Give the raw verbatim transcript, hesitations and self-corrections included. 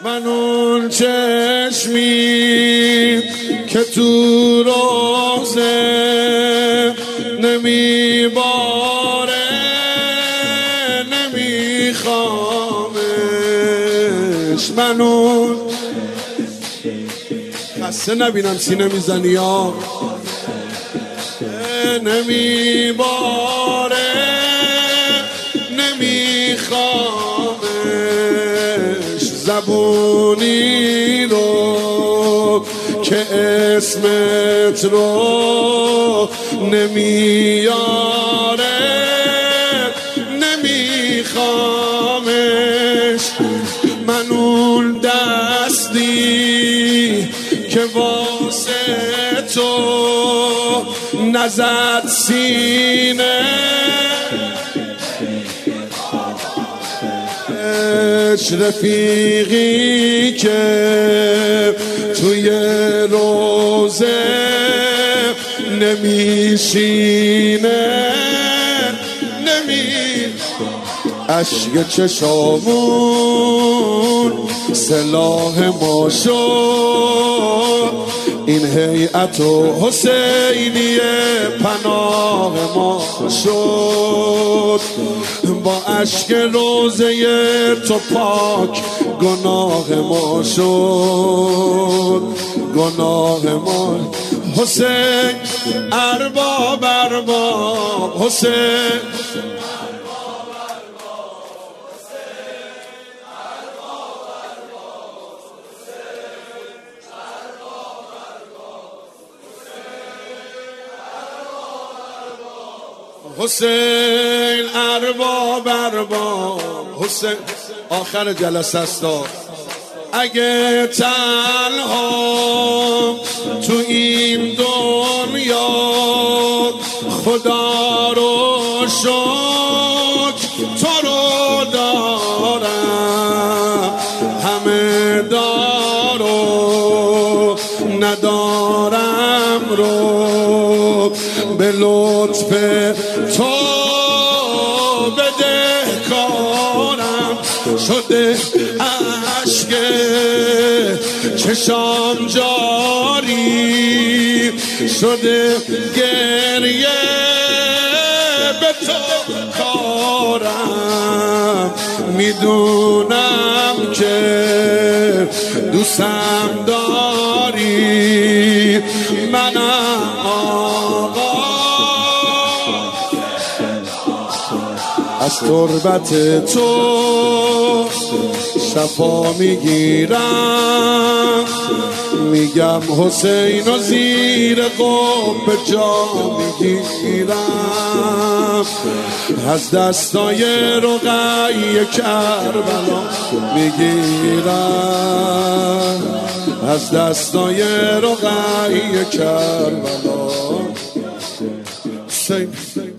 من اون چشمی که تو روزه نمیباره نمیخوامش. من اون خسته نبینم سینه میزنی یا نمیباره نمیخوامش. زبونی رو که اسمت رو نمیاره نمیخوامش. من اون دستی که واسه تو نزد سینه رفیقی که توی روزه نمیشینه نمی اشک چشامون سلاح ما شد. این هیئت و حسینی پناه ما شد. با اشک روزه تو پاک گناه ما شد گناه ما. حسین ارباب ارباب حسین حسین ارباب ارباب حسین. آخر جلسه است. اگه تنها تو این دنیا خدا رو شکر تو رو دارم، همه دارو ندارم رو به لطف تو بدهکارم. شده اشک چشام جاری، شده گریه به تو کارم. میدونم که دوستم داری، منم آقا از تربت تو شفا میگیرم. میگم حسین و زیر قبه جا میگیرم. از دستای رقیه کربلا میگیرم، از دستای رقیه کربلا. حسین